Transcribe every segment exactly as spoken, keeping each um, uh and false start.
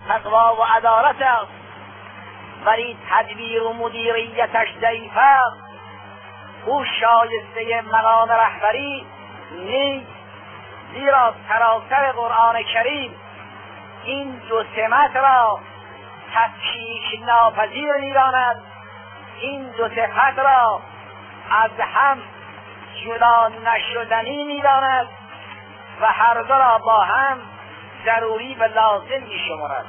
تقوا و عدالت است، ولی تدبیر و مدیریتش ضعیف است. او شایسته مقام رهبری نیست، زیرا سراسر قرآن کریم این دو سمت را تفکیک ناپذیر می‌داند، این دو صفت را از هم جدا نشدنی می‌داند و هر دو را با هم ضروری و لازم می‌شمارد.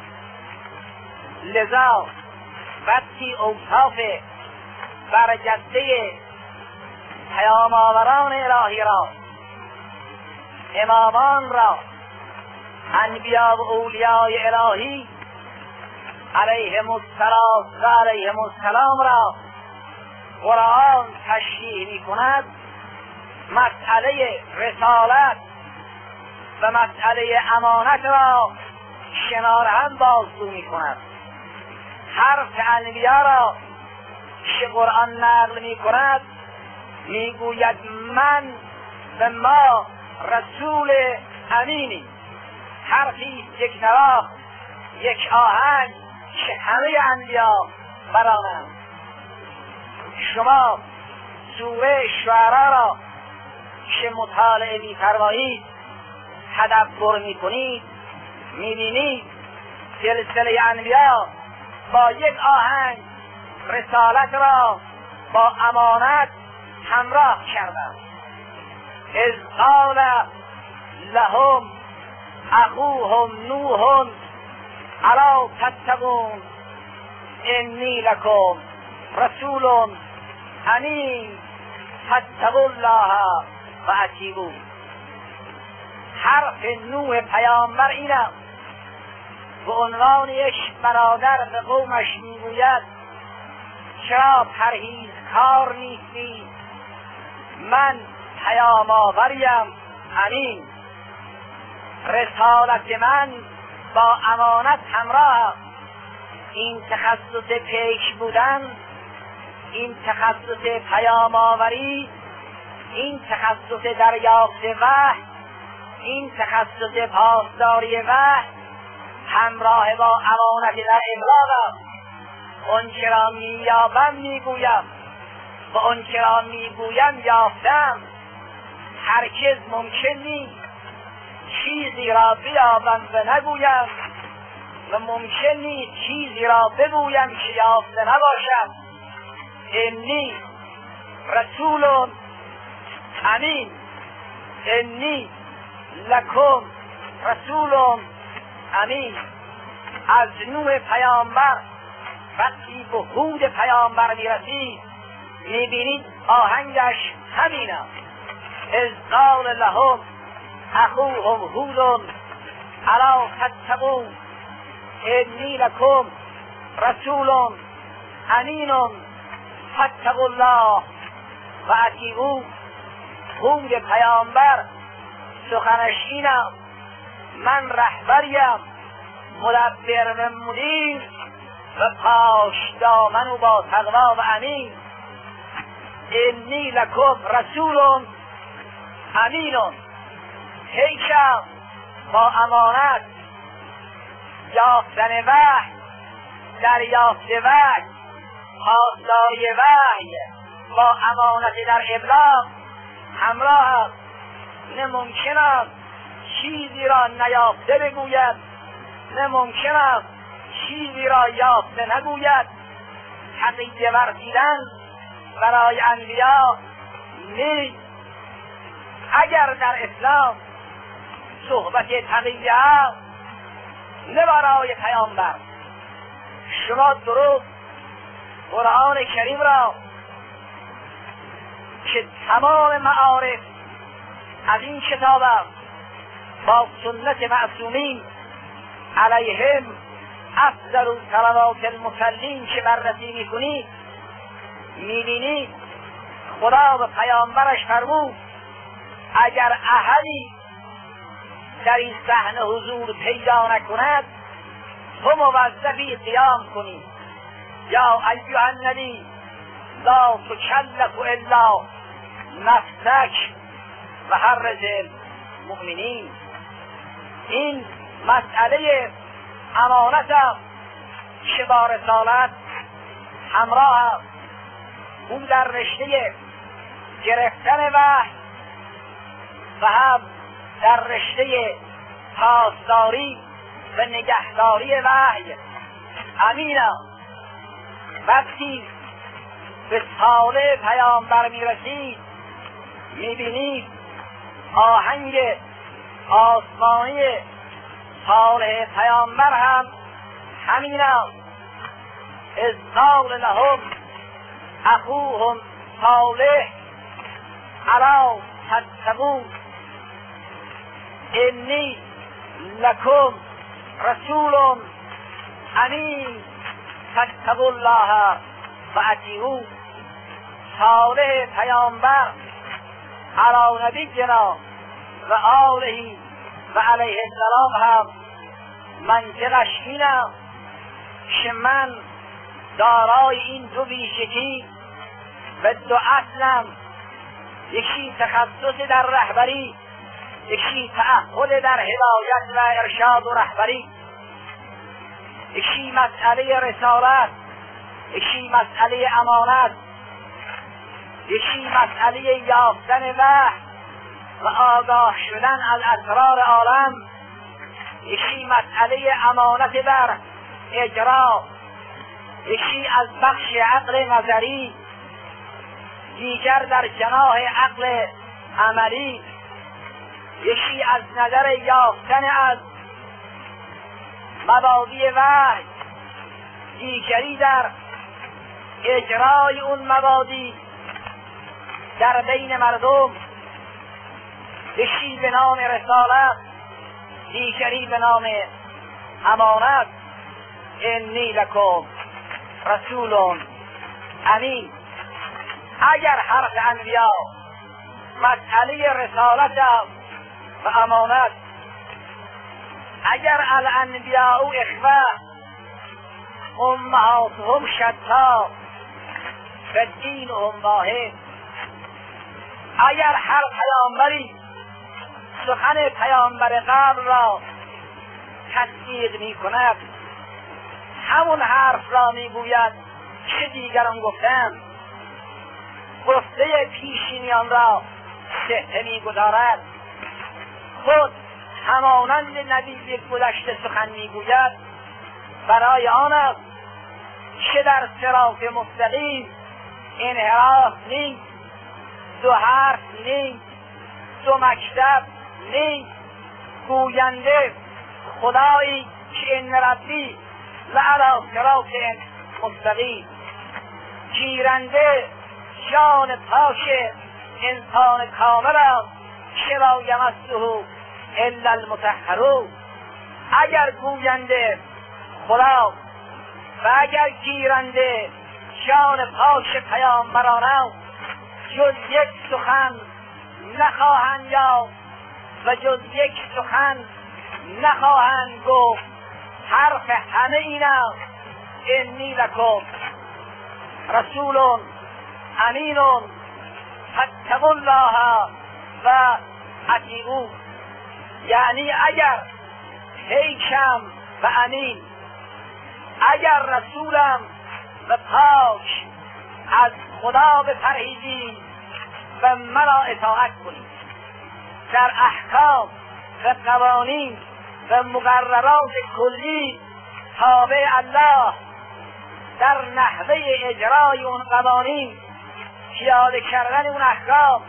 لذا وقتی اوصاف برجسته پیام آوران الهی را، امامان را، انبیا و اولیای الهی علیهم الصلاة و علیهم السلام را قرآن تشریح می کند، مسئله رسالت و مسئله امانت را کنار هم بازگو می کند. حرف انبیا را که قرآن نقل می کند می گوید من و ما رسول امینی. حرفی یک نواخت، یک آهنگ که همه انبیا برانند. شما سوره شعراء را که مطالعه می فرمایید، تدبر می کنید، می بینید سلسله انبیا با یک آهنگ رسالت را با امانت همراه کردند. اذ قال لهم اخوهم نوح الا تتقون انی لکم رسول امین فاتقوا الله و اطیعون. حرف نوح پیامبر این است. به عنوان یک برادر به قومش میگوید چرا پرهیزکار نیستی؟ من پیام آوریم امین. رسالت من با امانت همراه است. این تخصص پیش بودن، این تخصص پیام آوری، این تخصص دریافت وحی، این تخصص پاسداری وحی همراه با امانت در ابلاغ است. اون چرا مییابم میگویم و اون چرا میگویم یافتم. هرگز ممکن نیست چیزی را بیابم و نگویم و ممکن نیست چیزی را بگویم که یافته نباشم. انی رسول امین، انی لکم رسول امین. از نوح پیامبر وقتی به هود پیامبر میرسید میبینید آهنگش همین است. اذ قال لهم اخوهم هود الا تتقون انی لکم رسول امین فاتقوا الله و اطیعون. هود پیامبر سخنش این است: من رهبریم، مدبر و مدیر و پاش دامن و با تقوا و امین. انی لکم رسول امین. هیچم با امانت، یافتن وحی، دریافت وحی، پاسداری وحی با امانت در ابلاغ همراه است. نه ممکن است چیزی را نیافته بگوید، نه ممکن است چیزی را یافته نگوید. حقیقه ورزیدن برای انبیا نیست. اگر در اسلام صحبت تقیه است، نه برای پیامبر. شما درست قرآن کریم را که تمام معارف از این کتاب با سنت معصومین علیهم افضل صلوات المصلین که بررسی میکنید، میبینید خدا و پیامبرش فرمود اگر احدی در این صحنه حضور پیدا نکند تو موظفی قیام کنی. یا ایها النبی لا تکلف الا نفسک و حرز المؤمنین. این مسئله امانتم که با رسالت همراهم. اون در رشته گرفتن وحی و هم در رشته پاسداری و نگهداری وحی امینم. وقتی به ساله پیامبر میرسید میبینید آهنگ آسمانی صالح پیامبر هم همینم. اذ قال لهم اخوهم صالح الا تتقون انی لکم رسول امین فاتقوا الله و اطیعون. صالح پیامبر علی نبینا و آله و علیه السلام هم منطقش اینم که من دارای این دو ویژگی و دو اصلم، یکی تخصص در رهبری، یکی تعهد در هدایت و ارشاد و رهبری، یکی مسئله رسالت، یکی مسئله امانت، یکی مسئله یافتن وحی و آگاه شدن از اسرار عالم، یکی مسئله امانت بر اجرا، یکی از بخش عقل نظری، دیگر در جناح عقل عملی، یکی از نظر یافتن از مبادی وحی، دیگری در اجرای اون مبادی در بین مردم، یکی به نام رسالت، دیگری به نام امانت. انی لکم رسول امین. اگر حرف انبیا مسئله رسالت و امانت، اگر الانبیاء اخوه امهاتهم شتا و دینهم واحد، اگر هر پیامبری سخن پیامبر قبل را تصدیق می کند، همون حرف را می گوید چه دیگران گفتند، گفته پیشینیان را صحه می گذارد، خود همانند نبی گذشته سخن می گوید، برای آن است که در صراط مستقیم انحراف نیست، دو حرف نیست، دو مکتب نیست. گوینده خدایی که ان ربی لعلی صراط مستقیم، گیرنده جان پاک انسان کامل است که لا یمسه الا المطهرون. اگر گوینده خدا و اگر گیرنده جان پاک پیامبران جز یک سخن نخواهند یافت و جز یک سخن نخواهند گفت، حرف همه این است انی لکم رسول امین فاتقوا الله و اطیعون. یعنی اگر پیکم و امین، اگر رسولم و پاک از خدا بپرهیزید و مرا اطاعت کنید، در احکام و قوانین و مقررات کلی تابع الله، در نحوه اجرای اون قوانین، پیاده کردن اون احکام،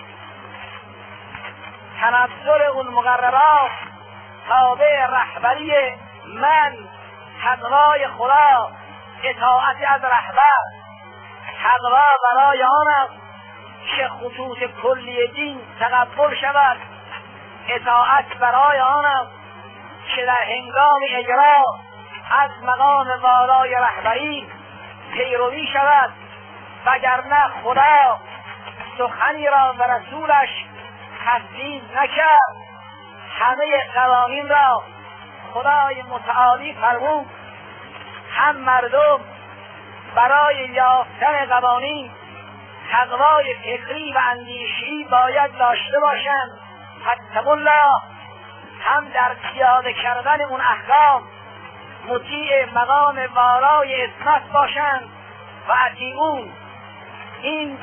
تنظر اون مقررات تابع رهبری من، تقوای خدا، اطاعت از رهبر. تقوا برای آن است که خطوط کلی دین تقبل شود، اطاعت برای آن است که در هنگام اجرا از مقام والای رهبری پیروی شود، وگرنه خدا سخنی را به رسولش تفویض نکرد. همه قوانین را خدای متعالی فرمود، هم مردم برای یافتن قوانین تقوای فکری و اندیشی باید داشته باشند، فاتقوا الله، هم در پیاده کردن اون احکام مطیع مقام والای اسمت باشند و اطیعون. این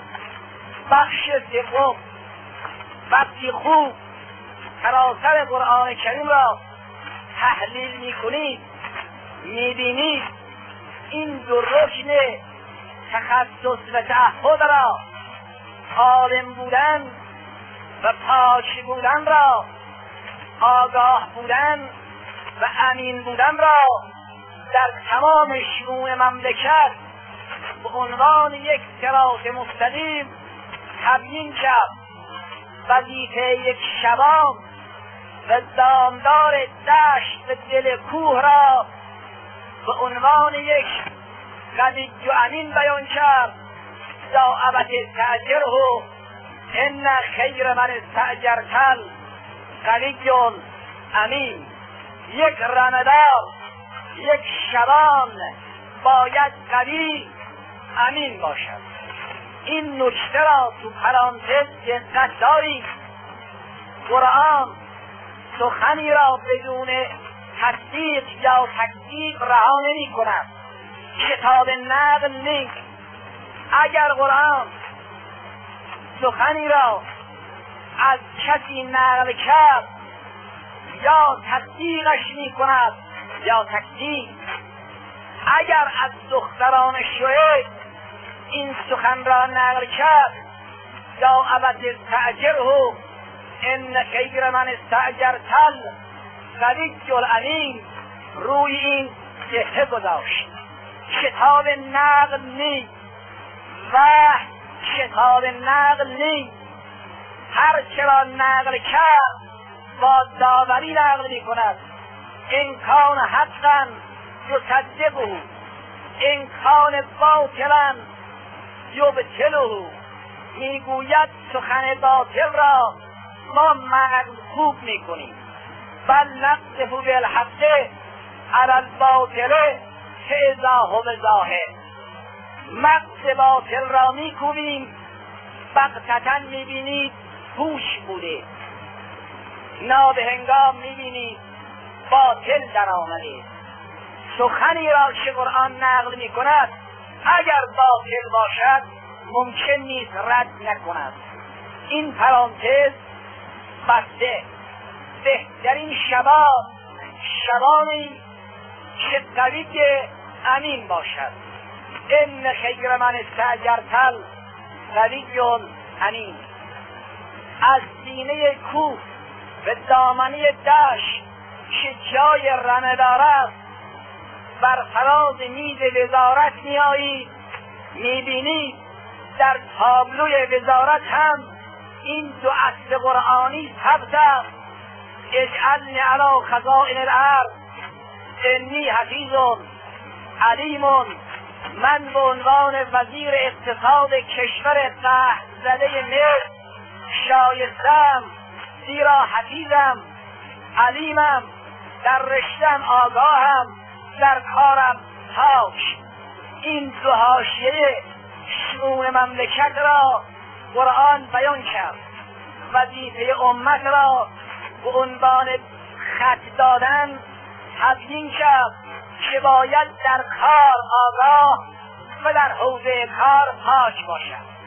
بخش سوم. وقتی خوب سراسر قرآن کریم را تحلیل میکنید میبینید این دو رکن تخصص و تعهد را، عالم بودن و پاک بودن را، آگاه بودن و امین بودن را در تمام شئون مملکت به عنوان یک صراط مستقیم تبیین کرد. وظیفه یک شبان و دامدار دشت و دل کوه را به عنوان یک قوی و امین بیان کرد. یا ابت استأجره ان خیر من استأجرت قوی امین. یک رمدار، یک شبان باید قوی امین باشد. این نکته را تو پرانتز دقت دارید. قرآن سخنی را بدون تصدیق یا تکذیب رها نمی کند. کتاب نقل نیست. اگر قرآن سخنی را از کسی نقل کرد یا تصدیقش می کند یا تکذیب. اگر از دختران شعیب این سخن را نقل کرد یا ابت استأجره ان خیر من استأجرت قوی الامین، روی این صحه گذاشت. کتاب نقل نیست. وحی کتاب نقل نیست. هر چرا نقل کرد با داوری نقل می کند. این کان حقا یصدقه، این کان باطلا یبطله. میگوید سخن باطل را ما مغضوب میکنیم. بل نقذف بالحق علی الباطل فاذا هو ظاهر. مغز باطل را میکوبیم، بغتة میبینید هوش بوده، نابهنگام میبینید باطل در آمده. سخنی را که قرآن نقل میکند اگر باطل باشد ممکن نیست رد نکند. این پرانتز بسته. بهترین شبان شبانی که قوی امین باشد. ان خیر من استأجرت قوی امین. از سینه کوه به دامنه دشت که جای رمه‌دار است بر فراز میز وزارت میآیید، میبینید در تابلوی وزارت هم این دو اصل قرآنی ثبت است. اجعلنی علی خزائن الارض انی حفیظ علیم. من به عنوان وزیر اقتصاد کشور قحط زده مصر شایستم، زیرا حفیظم، علیمم، در رشتم آگاهم، در کارم پاک. این دو حاشیه شئون مملکت را قرآن بیان کرد. وظیفه امت را به عنوان خط دادن تبیین کرد که باید در کار آگاه و در حوزه کار پاک باشد.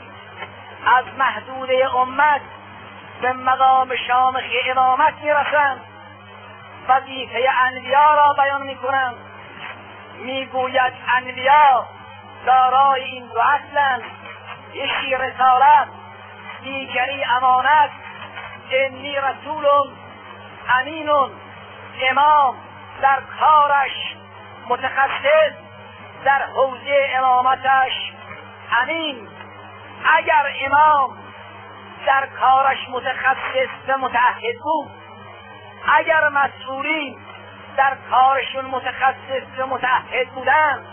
از محدوده امت به مقام شامخ امامت میرسند. وظیفه انبیا را بیان میکنند. میگوید انبیا دارای این دو اصلند، یکی رسالت، دیگری امانت. انی رسول امین. امام در کارش متخصص، در حوزه امامتش امین. اگر امام در کارش متخصص و متعهد بود، اگر مسئولین در کارشون متخصص و متعهد بودند،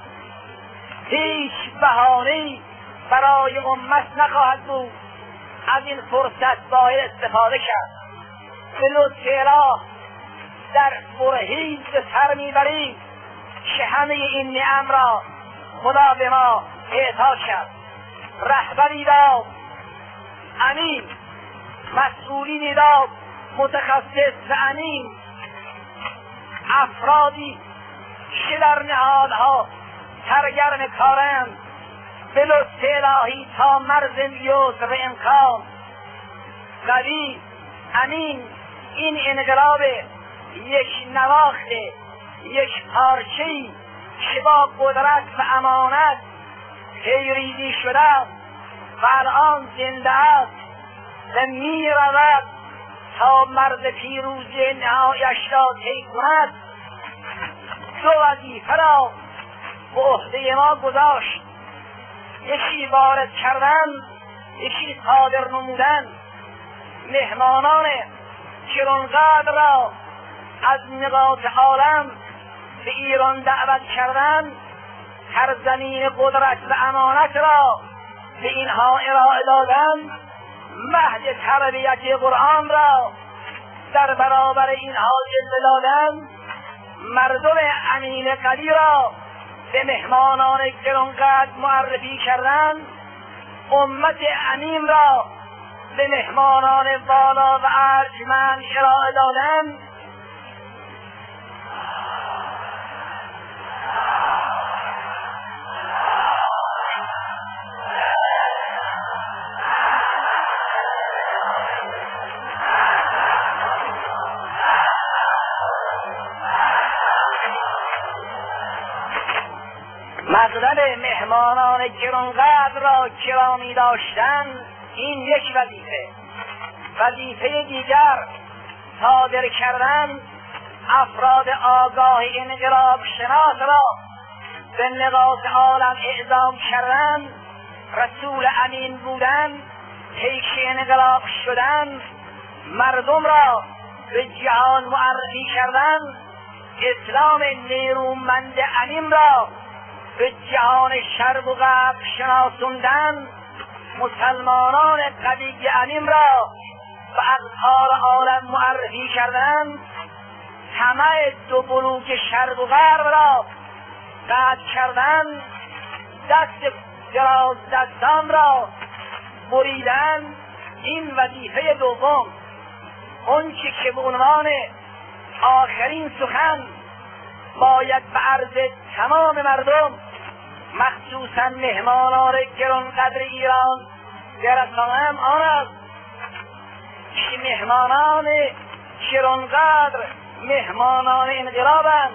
هیچ بهانه‌ای برای امت نخواهد بود. از این فرصت باید استفاده کرد. به لطف اله در برهیز به سر میبریم که همه این نعم را خدا به ما اعطا کرد. رهبری داد امین، مسئولینی داد متخصص و امین، افرادی که در نهادها سرگرم کارند، به لطف الهی تا مرز یسر امکان. قوی امین این انقلاب یک نواخت، یک پارچه‌ای که با قدرت و امانت پیریزی شده و الان زنده است و می رود تا مرز پیروزی نهایش را طی کند، دو وظیفه را به عهده ما گذاشت. یکی وارد کردن، یکی صادر نمودن. مهمانان گرانقدر را از نقاط عالم به ایران دعوت کردن، سرزمین قدرت و امانت را به اینها ارائه دادن، مهد تربیت قرآن را در برابر اینها جلوه دادن، مردم امین قلی را به مهمانان گرانقدر معرفی کردن، امت امین را به مهمانان بالا و ارجمند ارائه دادن. مطلب مهمانان گرانقدر را گرامی داشتن این یک وظیفه. وظیفه دیگر صادر کردن افراد آگاه انقلاب شناس را به نقاط عالم اعزام کردن، رسول امین بودن، پیش انقلاب شدن، مردم را به جهان معرفی کردن، اسلام نیرومند امین را به جهان شرق و غرب شناساندن، مسلمانان قوی امین را به اقطار عالم معرفی کردن، طمع دو بلوک شرق و غرب را قطع کردن، دست دراز دستان را بریدن. این وظیفه دوم. اون چی که به عنوان آخرین سخن باید به عرض تمام مردم، مخصوصا مهمانان گرانقدر ایران برسانم آن است که مهمانان گرانقدر مهمانان انقلابند،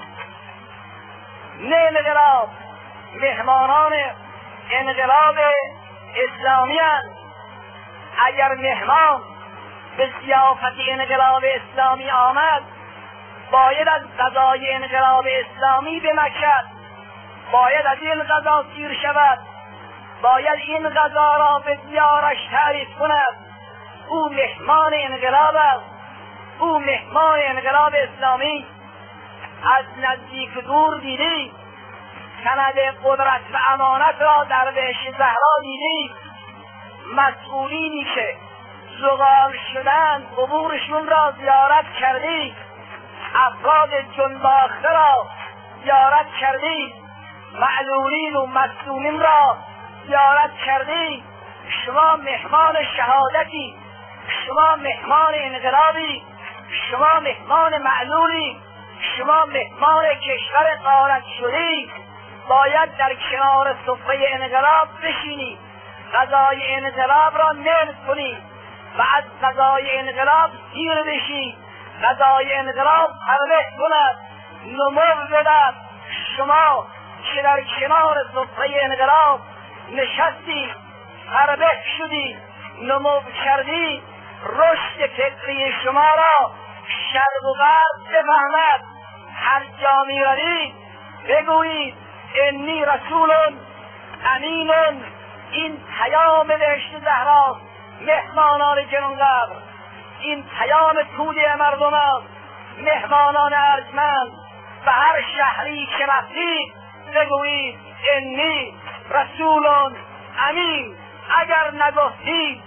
نه انقلاب، مهمانان انقلاب اسلامی هستند. اگر مهمان به ضیافت انقلاب اسلامی آمد، باید از غذای انقلاب اسلامی بمکد، باید از این غذا سیر شود، باید این غذا را به دیارش تعریف کند. او مهمان انقلاب است، او مهمان انقلاب اسلامی. از نزدیک دور دیدی سند قدرت و امانت را در بهشت زهرا دیدی. مسئولینی که زغال شدن قبورشون را زیارت کردی، افراد جنباخته را زیارت کردی، معلولین و مصدومین را زیارت کردی. شما مهمان شهادتی، شما مهمان انقلابی، شما مهمان معلولی، شما مهمان کشور غارت شدی. باید در کنار سفره انقلاب بشینی، غذای انقلاب را نرس کنی و از غذای انقلاب سیر بشی، غذای انقلاب پرورش کند، نمو بدهد. شما که در کنار سفره انقلاب نشستی، پرورش شدی، نمو کردی، رشد فکری شما را شرق و غرب بفهمد. هر جا میروید بگویید انی رسول امین. این پیام بهشت زهراست مهمانان گرانقدر، این پیام توده مردم است مهمانان ارجمند. به هر شهری که رفتید بگویید انی رسول امین. اگر نگفتید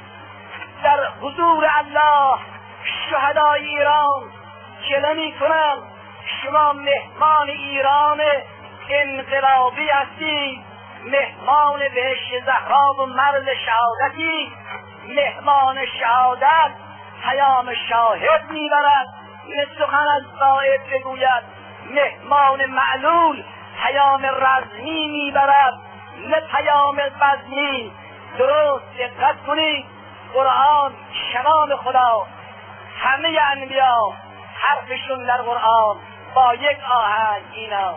در حضور الله شهدای ایران گله می‌کنم شما مهمان ایران انقلابی هستید، مهمان بهشت زهرا و مرز شهادتی. مهمان شهادت پیام شاهد میبرد، سخن از غایب بگوید. مهمان معلول پیام رزمی میبرد نه پیام بزمی. درست دقت کنید، قرآن کلام خدا، همه انبیا حرفشون در قرآن با یک آهنگ اینا: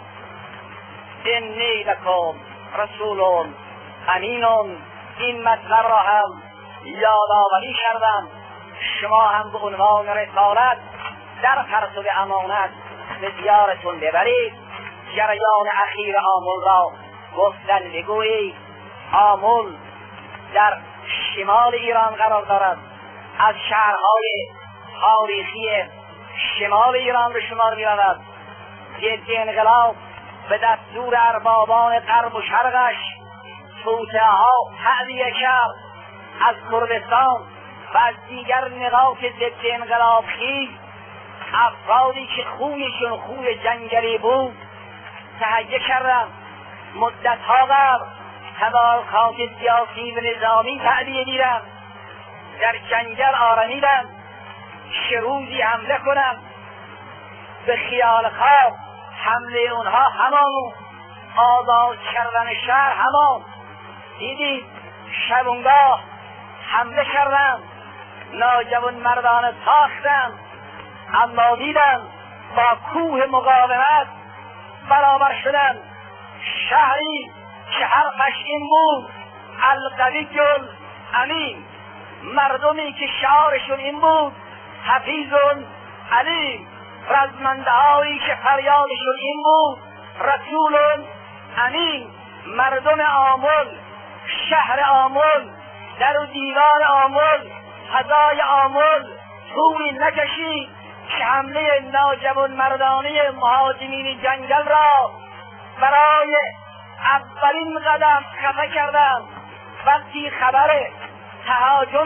انی لکم رسول امین. این مطلب را هم یادآوری کردم، شما هم به عنوان رسالت در پرتو امانت به دیارتون ببرید. جریان اخیر آمل را گفتن بگویید. آمل در شمال ایران قرار دارد، از شهرهای تاریخی شمال ایران به شمار می رود. ضد انقلاب به دستور اربابان غرب و شرقش توطئه ها تعبیه کرد از کردستان و از دیگر نقاط ضد انقلاب خیز افرادی که خویشون خوی جنگلی بود تهیه کردن. مدتها قبل تدارکات سیاسی و نظامی تعبیه گیرند، در جنگل آرمیدند که روزی حمله کنند. به خیال خواب حمله اونها همان، آزاد کردن شهر همان. دیدید شبونگاه حمله کردند، ناجوان مردان ساختند، اما دیدند با کوه مقاومت برابر شدند. شهری که حرفش این بود القوی الامین، مردمی که شعارشون این بود حفیظ علیم، رزمنده هایی که فریادشون این بود رسول امین. مردم آمل، شهر آمل، در و دیوار آمل، فضای آمل طولی نکشید که حمله ناجوان مردانه مهاجمین جنگل را برای اولین قدم خفه کردند. وقتی خبر تهاجم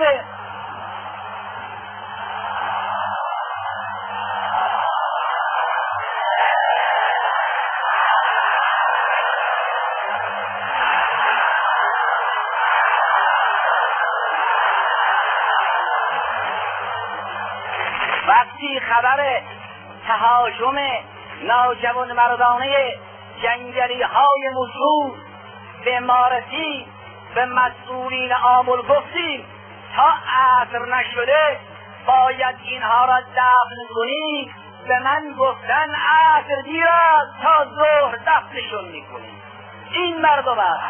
وقتی خبر تهاجم ناجوان مردانه جنگلی های مزدور به ما رسید، به مسئولین آمل گفتیم تا عصر نشده باید اینها را دفن کنیم. به من گفتن عصر دیر است، تا ظهر دفنشون میکنیم. این مردم است.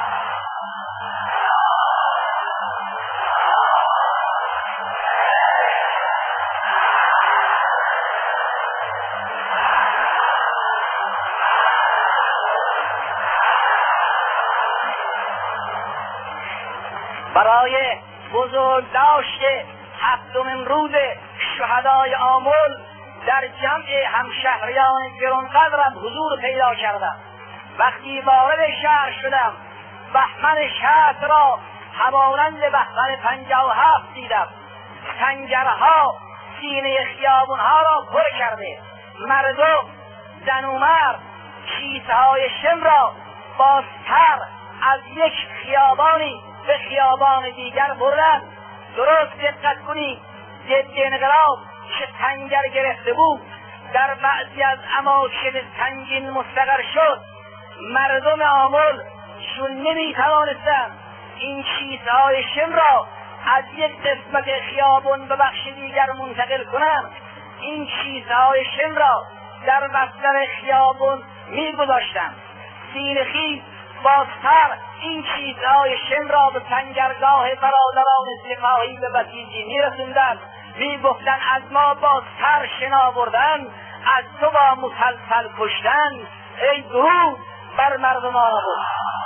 برای بزرگ داشته هفتمین روز شهدای آمل در جمع همشهریان گرانقدرم حضور پیدا کردم. وقتی وارد شهر شدم بهمن شهر را همانند بهمن پنجاه و هفت دیدم. سنگرها سینه خیابونها را پر کرده، مردم زن و مرد کیسه های شم را بازتر از یک خیابانی به خیابان دیگر بردن. درست دقت کنید، ضد انقلاب که تنگر گرفته بود در بعضی از اماکن سنگین مستقر شد. مردم آمل چون نمی توانستند این کیسه های شم را از یک قسمت خیابان به بخش دیگر منتقل کنند، این کیسه های شم را در بستر خیابان می گذاشتند. سینخیز بازتر این چیزهای شم را به سنگرگاه برادران سپاهی به بسیجی می رسوندن، می گفتن از ما بازتر شنا بردن، از تو با مسلسل کشتن. ای درود بر مردمان بود.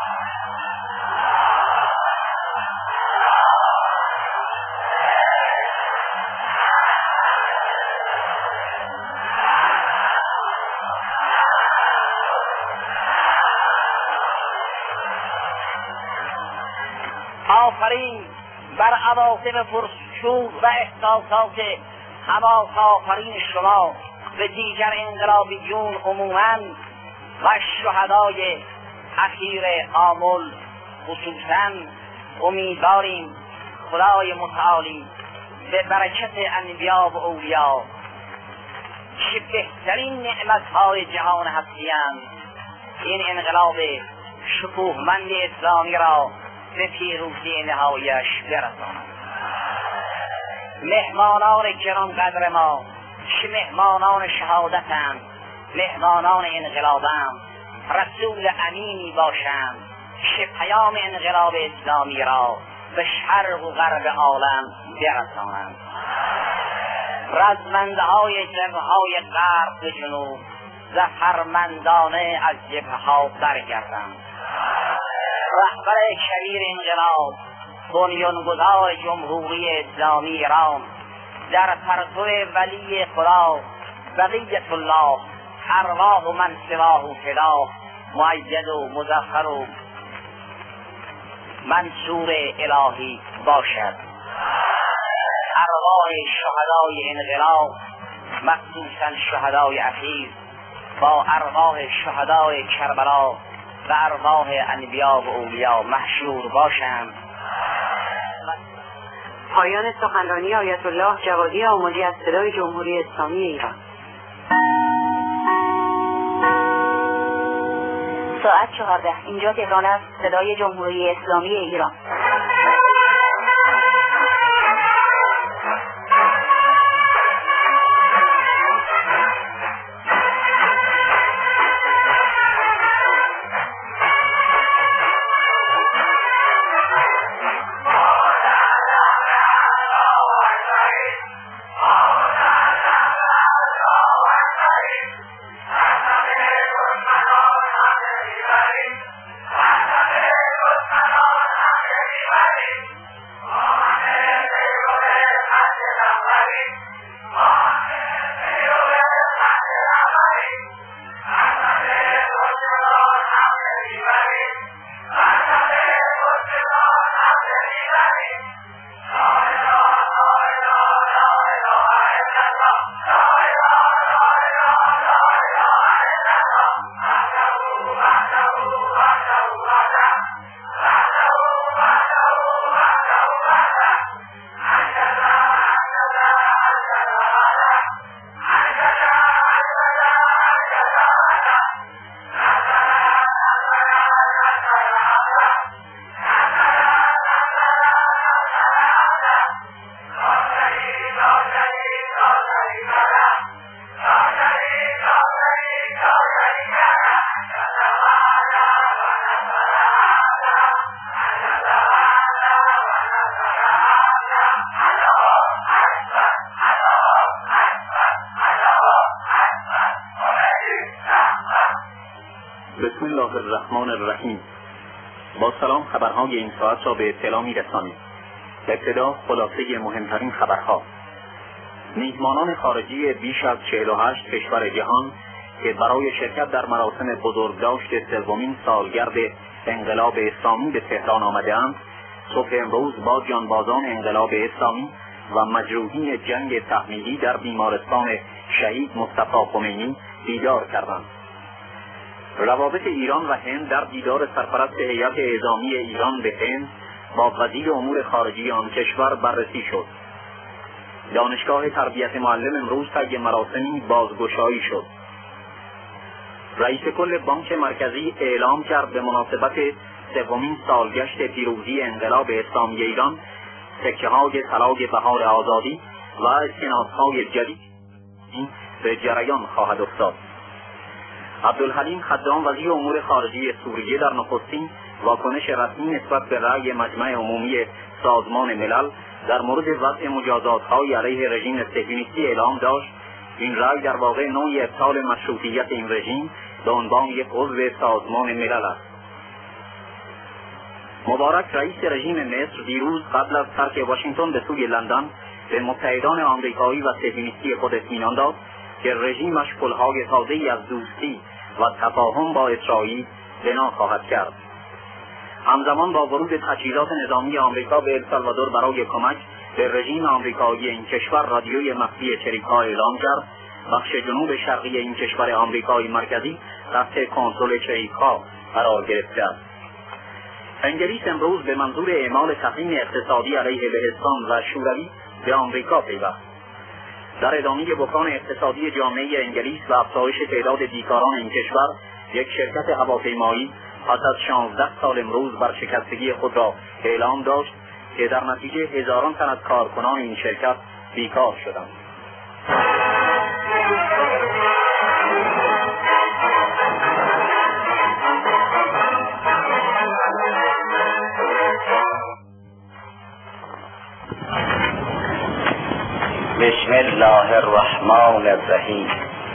آفرین بر عواطف پرشور و احساسات حماس آفرین شما و دیگر انقلابیون عموماً و شهدای اخیر آمل خصوصاً. امیدواریم خدای متعالی به برکت انبیا و اولیا که بهترین نعمتهای جهان هستی‌اند، این انقلاب شکوهمند اسلامی را به پیروزی نهایی‌اش برسانند. مهمانان گرانقدر ما که مهمانان شهادتند، مهمانان انقلابند، رسول امینی باشند که پیام انقلاب اسلامی را به شرق و غرب عالم برسانند. رزمنده های جبهه های غرب به جنوب ظفرمندانه از جبهه ها برگردند. رهبر کبیر انقلاب، بنیانگذار جمهوری اسلامی ایران، در پرتو ولی خدا بقیت الله ارواح و من سواه فدا، مؤید و مظفر و منصور الهی باشد. ارواح شهدای انقلاب، مخصوصا شهدای اخیر، با ارواح شهدای کربلا و ارواح انبیا و اولیا محشور باشند. پایان سخنرانی آیت الله جوادی آملی از صدای جمهوری اسلامی ایران. ساعت چهارده، اینجا تهران است، صدای جمهوری اسلامی ایران. بسم الله الرحمن الرحیم. با سلام خبرهای این ساعت را به اطلاع می‌رسانیم. ابتدا خلاصه مهمترین خبرها. میهمانان خارجی بیش از چهل و هشت کشور جهان که برای شرکت در مراسم بزرگداشت سومین سالگرد انقلاب اسلامی به تهران آمده‌اند، صبح امروز با جانبازان انقلاب اسلامی و مجروحین جنگ تحمیلی در بیمارستان شهید مصطفی خمینی دیدار کردند. روابط ایران و هند در دیدار سرپرست هیئت اعزامی ایران به هند با وزیر امور خارجه آن کشور بررسی شد. دانشگاه تربیت معلم امروز طی مراسمی بازگشایی شد. رئیس کل بانک مرکزی اعلام کرد به مناسبت سومین سالگشت پیروزی انقلاب اسلامی ایران، سکه‌های طلای بهار آزادی و اسکناس‌های جدید به جریان خواهد افتاد. عبدالحلیم خدام وزیر امور خارجه سوریه در نخستین واکنش رسمی نسبت به رأی مجمع عمومی سازمان ملل در مورد وضع مجازات‌های علیه رژیم صهیونیستی اعلام داشت این رأی در واقع نوعی ابطال مشروطیت این رژیم به عنوان یک عضو سازمان ملل است. مبارک رئیس رژیم مصر دیروز قبل از ترک واشنگتن به سوی لندن به متحدان آمریکایی و صهیونیستی خود اطمینان داد که رژیمش پل‌های تازه‌ای از دوستی و تفاهم با اسرائیل بنا خواهد کرد. همزمان با ورود تجهیزات نظامی آمریکا به السالوادور برای کمک به رژیم آمریکایی این کشور، رادیوی مخفی چریک‌ها اعلام کرد بخش جنوب شرقی این کشور آمریکایی مرکزی تحت کنترل چریک‌ها قرار گرفته است. انگلیس امروز به منظور اعمال تحریم اقتصادی علیه لهستان و شوروی به آمریکا پیوست. در ادامه بحران اقتصادی جامعه انگلیس و افزایش تعداد بیکاران این کشور، یک شرکت هواپیمایی پس از شانزده سال امروز برشکستگی خود را اعلام داشت که در نتیجه هزاران تن از کارکنان این شرکت بیکار شدند. بسم الله الرحمن الرحیم.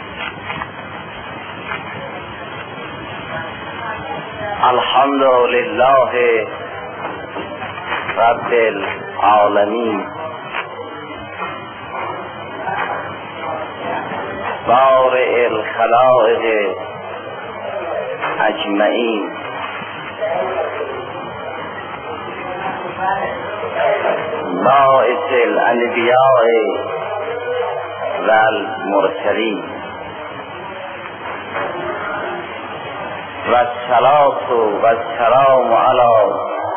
الحمد لله رب العالمین، بارئ الخلائق اجمعین، باعث الانبیاء و المرسلین، و الصلاة و السلام علی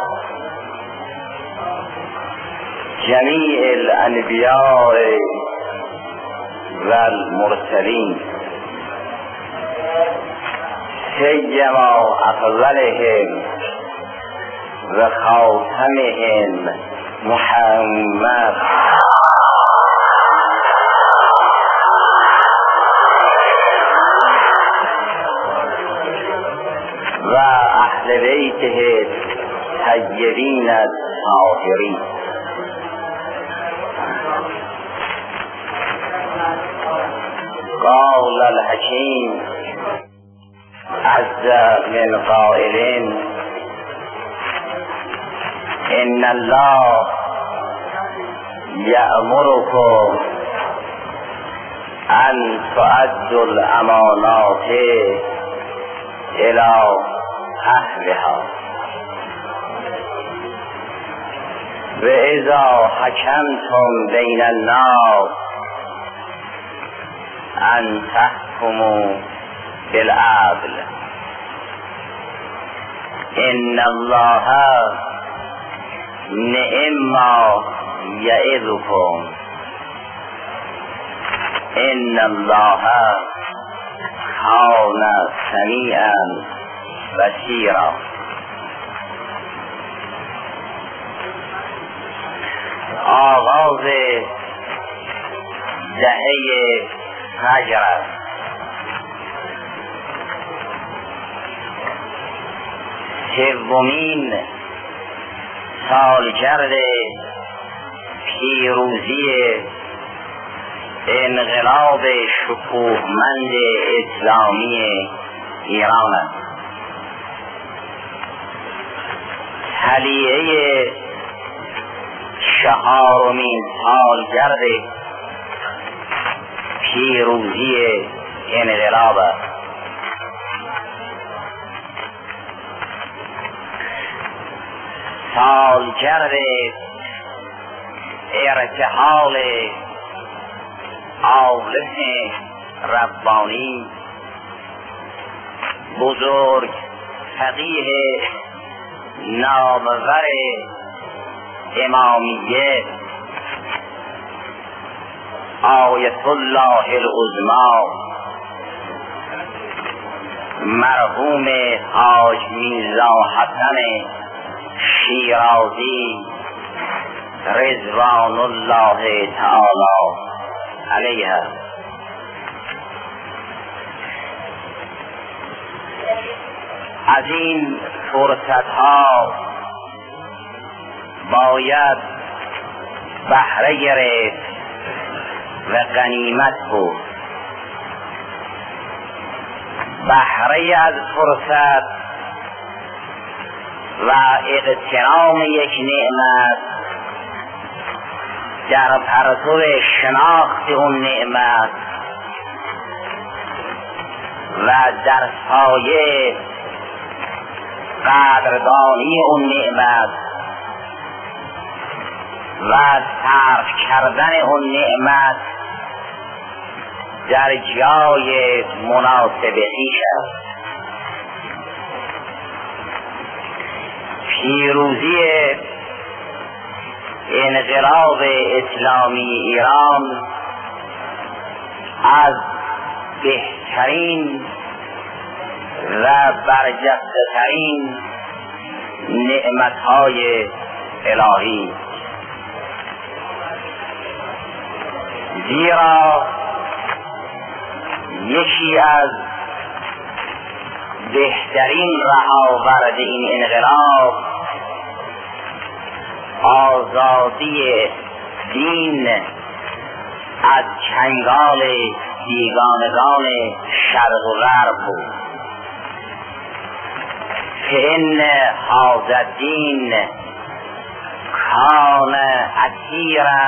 جمیع الانبیاء و المرسلین، سیما افضلهم و خاتمهم محمد و اهل بیته طیبین الطاهرین. قال الحکیم عز من قائل ان الله یأمرکم ان تؤدوا الامانات الى اهلها و اذا حکمتم بین الناس ان تحکموا بالعدل ان الله نعم ما یعظکم ان الله کان سمیعا بصیرا. آغاز دهه هجر است. سومین سالگرد پیروزی انقلاب شکوهمند اسلامی ایران است. تلیعه چهارمین سالگرد پیروزی انقلاب است. سالگرد ارتحال عالم ربانی بزرگ فقیه نامور امامیه آیت الله العظمی مرحوم حاج میرزا حسن شیرازی رضوان الله تعالی علیه. از این فرصت ها باید بهره گرفت و غنیمت بود. بهره از فرصت و اغتنام یک نعمت در پرتو شناخت اون نعمت و در سایه قدردانی اون نعمت و صرف کردن اون نعمت در جای مناسب خویش است. پیروزی انقلاب اسلامی ایران از بهترین و برجسته ترین نعمتهای الهی، زیرا یکی از بهترین رهاورد این انقلاب آزادی دین از چنگال بیگانگان شرق و غرب بود. فإن هذا الدین کان اسیرا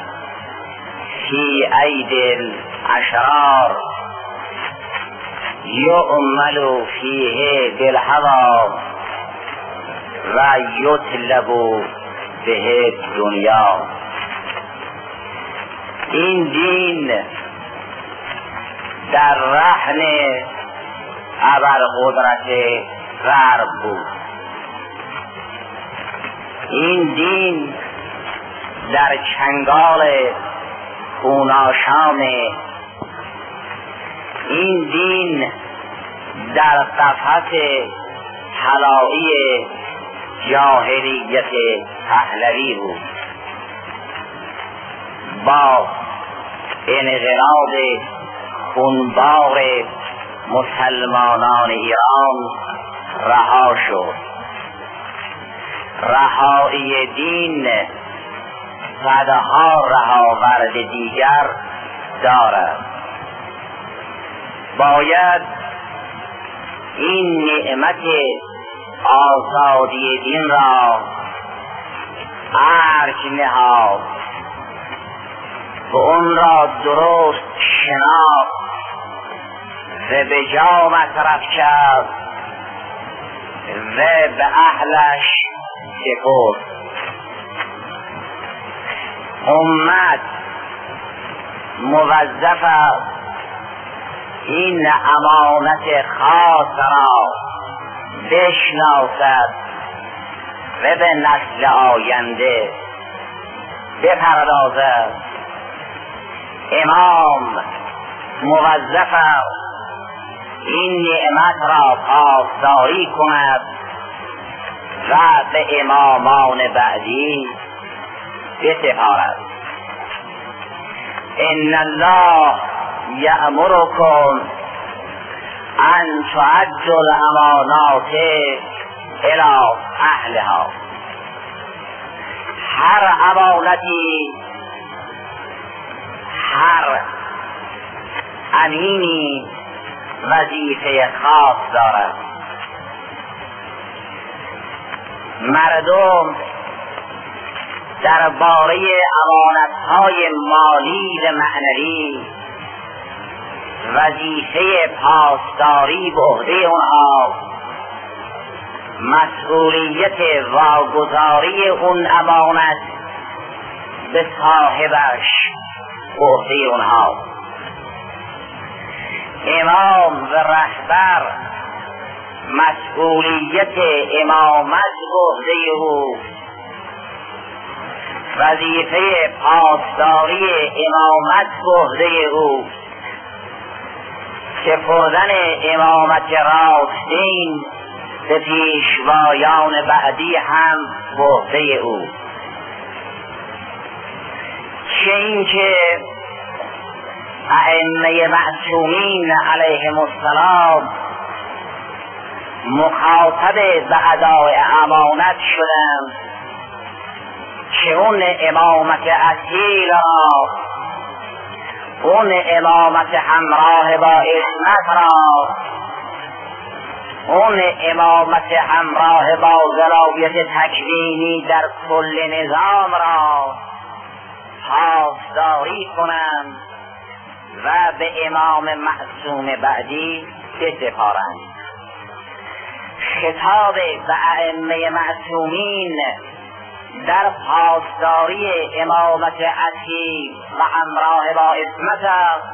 فی أید الاشرار یعمل فیه بالهوی و یطلب به دنیا. این دین در رهن ابرقدرت غرب بود. این دین در چنگال خوناشام، این دین در قفس طلایی جاهلیت پهلوی بود. با انقلاب خونبار مسلمانان ایران رها شد. رهایی دین صدها رهاورد دیگر دارد. باید این نعمت آزادی دین را ارج نهاد و اون را درست شناخت و به جا مصرف کرد و به اهلش سپرد. امت موظف است این امانت خاص را بشناسد و به نسل آینده بپردازد. امام موظف است این نعمت را پاسداری کند و به امامان بعدی بسپارد. ان الله یأمرکم ان تؤدوا الامانات الی اهلها. هر امانتی، هر امینی وظیفه خاص دارد. مردم درباره امانت‌های مالی و معنوی وظیفه پاسداری به عهده آنها، مسئولیت واگذاری اون امانت به صاحبش به عهده آنها. امام و رهبر مسئولیت امامت به عهده او، وظیفه پاسداری امامت به عهده او، سپردن امامت راستین به پیشوایان بعدی هم به عهده او. چه اینکه ائمه معصومین علیهم السلام مخاطب به ادای امانت شدند، که اون امامت اصیل را، اون امامت همراه با عصمت را، اون امامت همراه با ولایت تکوینی در کل نظام را پاسداری کنند و به امام معصوم بعدی بسپارند. خطاب به ائمه معصومین در پاسداری امامت اصیل و همراه با عصمت است.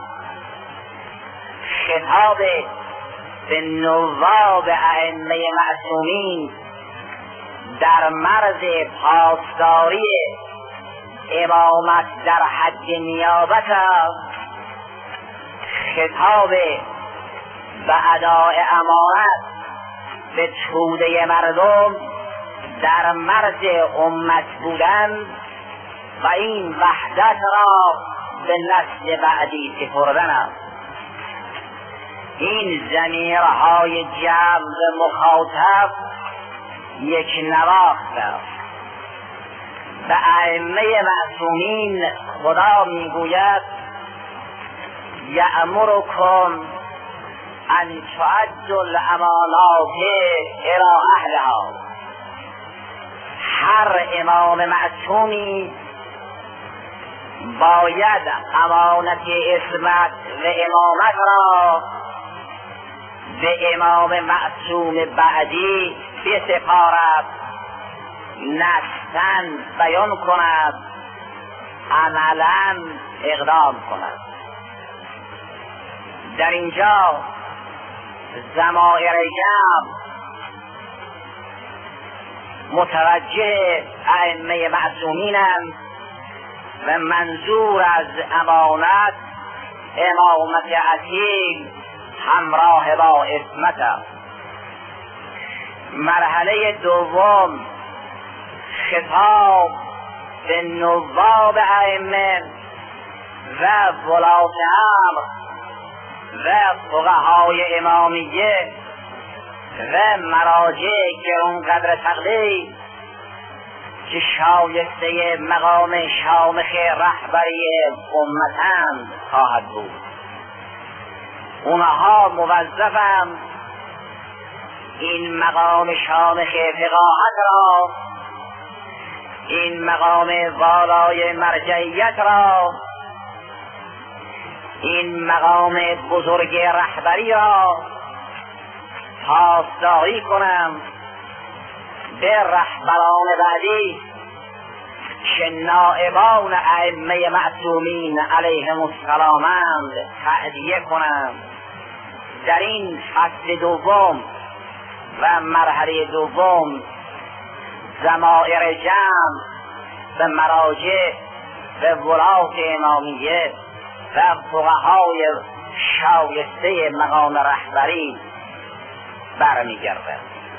خطاب به نواب ائمه معصومین در مرز پاسداری امامت در حد نیابت است. خطاب به اداء امانت به توده مردم در مرز امت بودن و این وحدت را به نسل بعدی سپردن است. این ضمیرهای جمع مخاطب یک نواخت است. به ائمه معصومین خدا میگوید یأمرکم ان تعدوا الامانات الی اهلها. هر امام معصومی باید امانت عصمت و امامت را به امام معصوم بعدی بسپارد، نصاً بیان کند، عملاً اقدام کند. در اینجا ضمائر جمع متوجه ائمه معصومینند و منظور از امانت امامت اصیل همراه با عصمت است. مرحله دوم خطاب به نواب ائمه و ولات امر و فقهای امامیه و مراجع گرانقدر تقلید که شایسته مقام شامخ رهبری امتند خواهد بود. اونها موظفند این مقام شامخ فقاهت را، این مقام والای مرجعیت را، این مقام بزرگ رهبری را پاسداری کنم به رهبران بعدی که نائبان ائمه معصومین علیهم السلامند تأدیه کنند. در این فصل دوم و مرحله دوم ضمائر جمع به مراجع و ولات امامیه و فقهای شایسته مقام رهبری برمیگردد.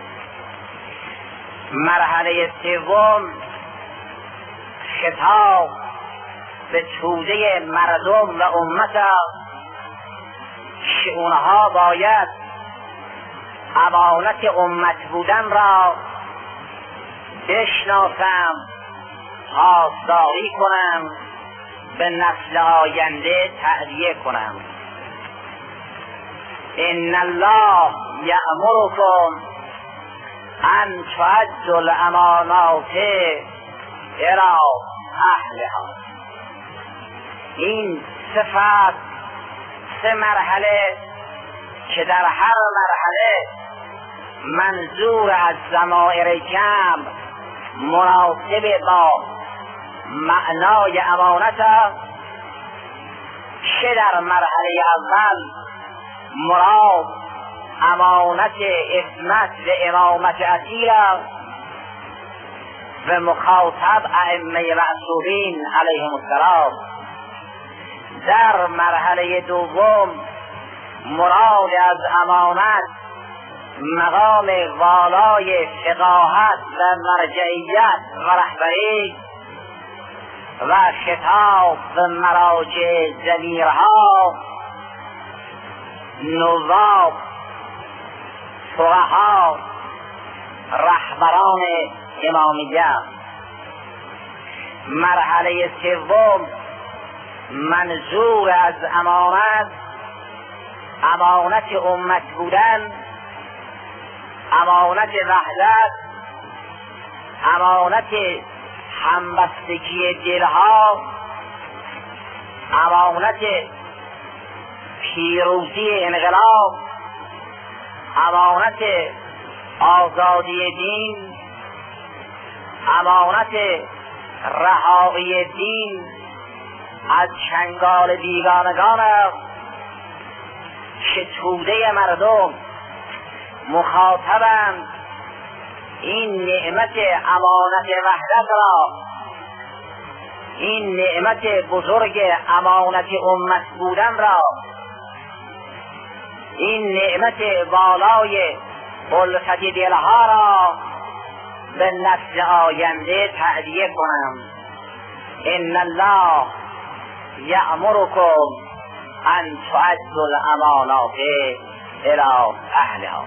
مرحله سوم خطاب به توده مردم و امت است که اونها باید امانت امت بودن را بشناسند، پاسداری کنند، به نسل آینده تأدیه کنند. ان الله یأمرکم ان تعدوا الامانات الی اهلها. این صفت سه مرحله که در هر مرحله منظور از ضمائر جمع مناسب با معنای امانت است. چه در مرحله اول مراد امانت عصمت و امامت اصیل است و مخاطب ائمه معصومین علیهم السلام. در مرحله دوم مراد از امانت مقام والای فقاهت و مرجعیت و رهبری و خطاب و مراجع ضمیرها، نواب، فقها، رهبران امامیه. مرحله سوم منظور از امانت امانت امت بودن، امانت وحدت، امانت همبستگی دلها، امانت پیروزی انقلاب، امانت آزادی دین، امانت رهایی دین از چنگال بیگانگان است که توده مردم مخاطبند این نعمت امانت وحدت را، این نعمت بزرگ امانت امت بودن را این نعمت بالای الفت دلها را به نسل آینده تأدیه کنم. ان الله یأمرکم ان تؤدوا الامانات الی اهلها.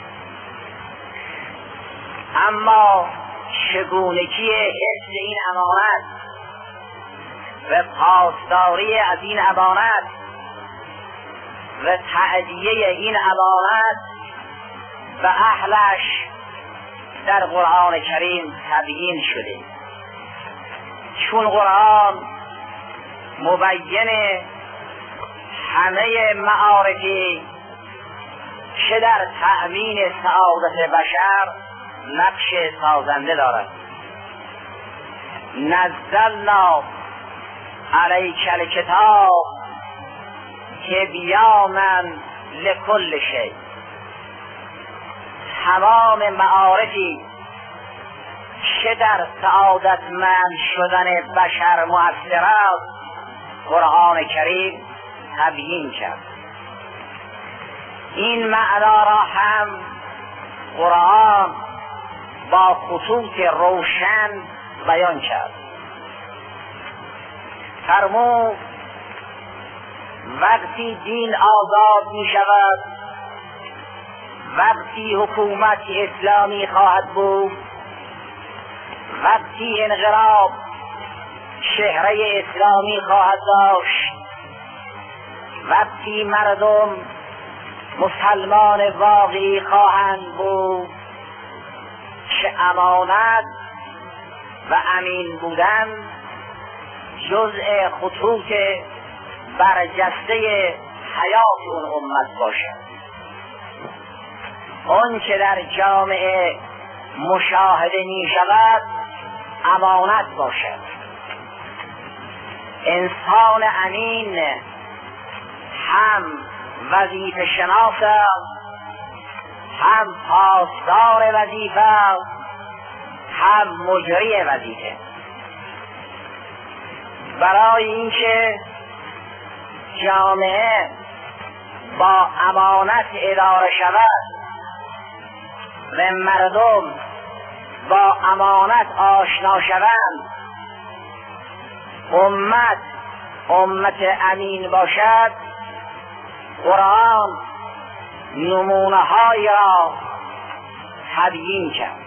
اما چگونگی حفظ این امانت و پاسداری از این امانت و تأدیه این امانت و اهلش در قرآن کریم تبیین شده، چون قرآن مبین همه معارفی که در تأمین سعادت بشر نقش سازنده دارد. نزلنا علیک الکتاب تبیانا لکل شیء. تمام معارفی که در سعادتمند شدن بشر مؤثر است قرآن کریم تبیین کرد. این معنا را هم قرآن با خطوط روشن بیان کرد. فرمود وقتی دین آزاد می شود، وقتی حکومت اسلامی خواهد بود، وقتی انقلاب چهره اسلامی خواهد داشت، وقتی مردم مسلمان واقعی خواهند بود که امانت و امین بودن جزء خطوط برجسته حیات اون امت باشد. اون که در جامعه مشاهده می شود امانت باشد. انسان امین هم وظیفه شناس است، هم پاسدار وظیفه است، هم مجری وظیفه. برای اینکه جامعه با امانت اداره شود و مردم با امانت آشنا شوند، امت امت امین باشد، قرآن نمونه های را تبیین کرد.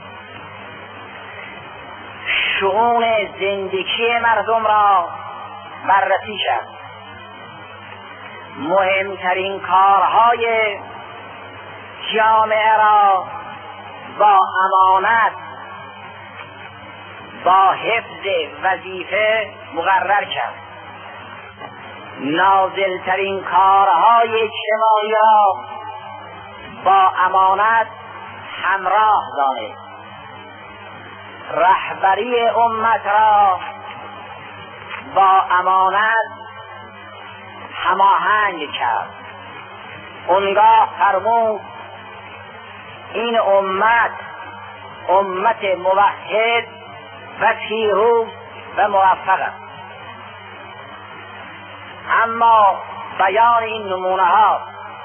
شؤون زندگی مردم را بررسی کرد. مهمترین کارهای جامعه را با امانت، با حفظ وظیفه مقرر کرد. نازلترین کارهای اجتماعی را با امانت همراه دانست. رهبری امت را با امانت هماهنگ کرد. اونگاه فرمود این امت امت موحد و پیروز و موفق است. اما بیان این نمونه ها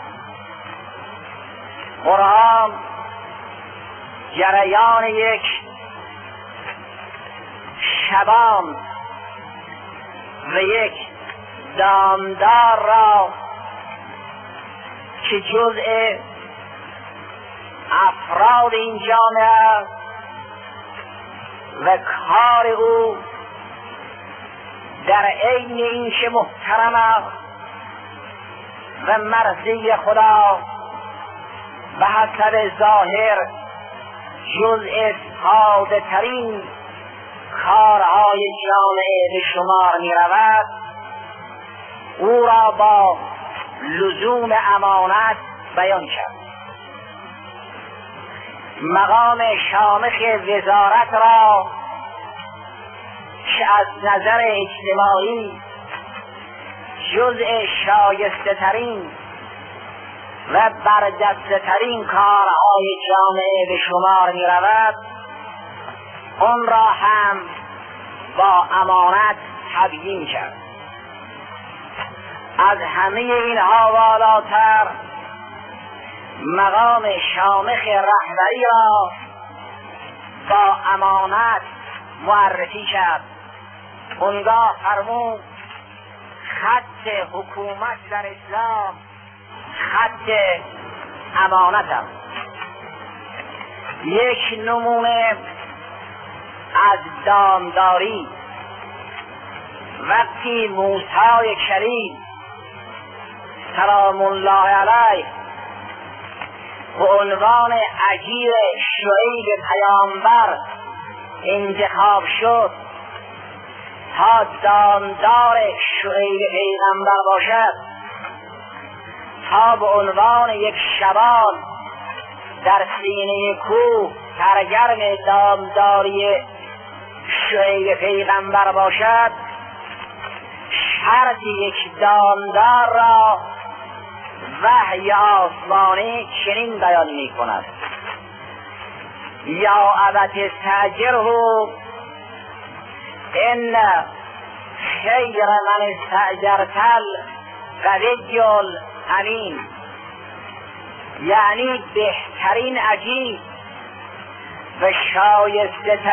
قرآن جریان یک شبان و یک دامدار را که جزء افراد این جامعه و کار او در عین اینکه محترم است و مرضی خدا به حسب ظاهر جزء ساده ترین کارهای جامعه به شمار می رود، او را با لزوم امانت بیان کرد. مقام شامخ وزارت را که از نظر اجتماعی جزء شایسته ترین و برجسته ترین کارهای جامعه به شمار می رود، اون را هم با امانت تبیین کرد. از همه اینها والاتر مقام شامخ رهبری را با امانت معرفی کرد. اونگاه فرمود خط حکومت در اسلام خط امانت است. یک نمونه از دامداری وقتی موسی کریم سلام الله علیه به عنوان اجیر شعیب پیامبر انتخاب شد تا دامدار شعیب پیغمبر باشد، تا به عنوان یک شبان در سینه کوه سرگرم دامداری شعیب پیغمبر باشد، شرط یک دامدار را وحی آسمانی چنین بیان می کند: یا ابت استاجره ان خیر من استاجرت القوی الامین، یعنی بهترین اجیر و شایسته